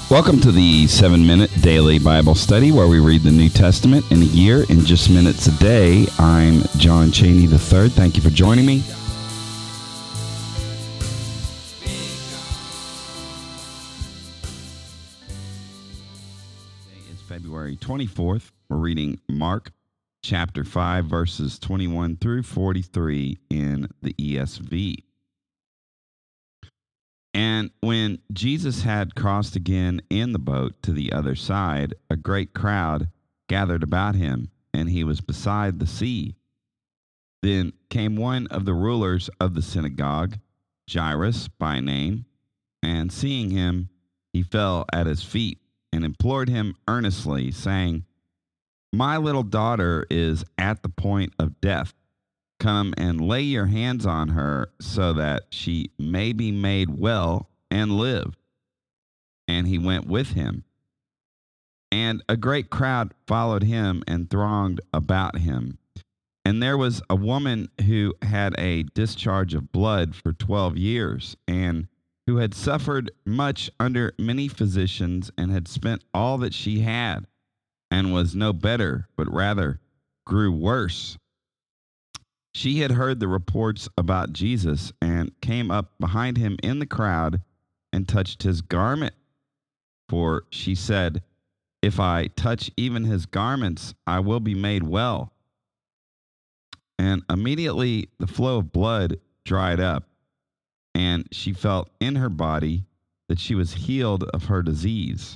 Welcome to the 7-Minute Daily Bible Study, where we read the New Testament in a year in just minutes a day. I'm John Cheney III. Thank you for joining me. It's February 24th. We're reading Mark chapter 5, verses 21 through 43 in the ESV. And when Jesus had crossed again in the boat to the other side, a great crowd gathered about him, and he was beside the sea. Then came one of the rulers of the synagogue, Jairus by name, and seeing him, he fell at his feet and implored him earnestly, saying, "My little daughter is at the point of death. Come and lay your hands on her so that she may be made well and live." And he went with him. And a great crowd followed him and thronged about him. And there was a woman who had a discharge of blood for 12 years, and who had suffered much under many physicians, and had spent all that she had, and was no better, but rather grew worse. She had heard the reports about Jesus, and came up behind him in the crowd and touched his garment. For she said, "If I touch even his garments, I will be made well." And immediately the flow of blood dried up, and she felt in her body that she was healed of her disease.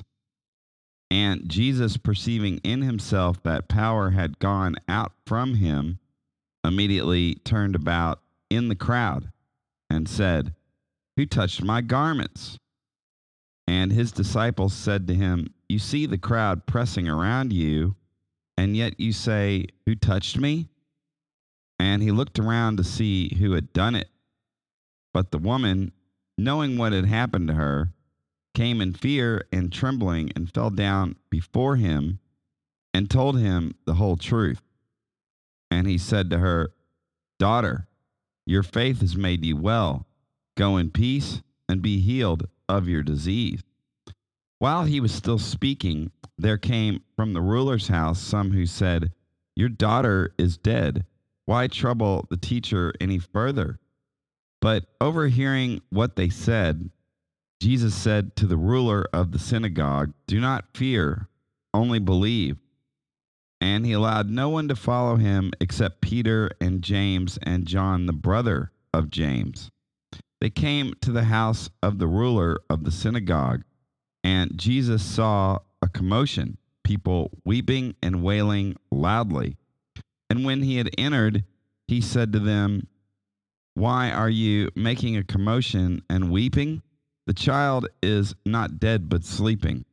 And Jesus, perceiving in himself that power had gone out from him, immediately turned about in the crowd and said, "Who touched my garments?" And his disciples said to him, "You see the crowd pressing around you, and yet you say, 'Who touched me?'" And he looked around to see who had done it. But the woman, knowing what had happened to her, came in fear and trembling, and fell down before him and told him the whole truth. And he said to her, "Daughter, your faith has made you well. Go in peace and be healed of your disease." While he was still speaking, there came from the ruler's house some who said, "Your daughter is dead. Why trouble the teacher any further?" But overhearing what they said, Jesus said to the ruler of the synagogue, "Do not fear, only believe." And he allowed no one to follow him except Peter and James and John, the brother of James. They came to the house of the ruler of the synagogue, and Jesus saw a commotion, people weeping and wailing loudly. And when he had entered, he said to them, "Why are you making a commotion and weeping? The child is not dead, but sleeping."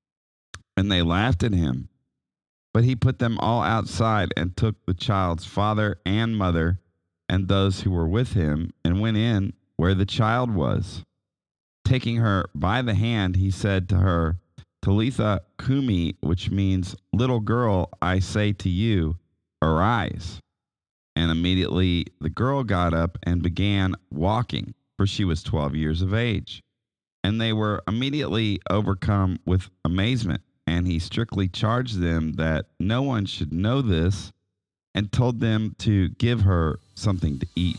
And they laughed at him. But he put them all outside, and took the child's father and mother and those who were with him, and went in where the child was. Taking her by the hand, he said to her, "Talitha cumi," which means, "Little girl, I say to you, arise." And immediately the girl got up and began walking, for she was 12 years of age. And they were immediately overcome with amazement. And he strictly charged them that no one should know this, and told them to give her something to eat.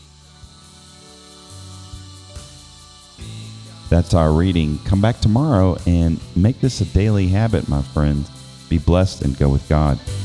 That's our reading. Come back tomorrow and make this a daily habit, my friends. Be blessed and go with God.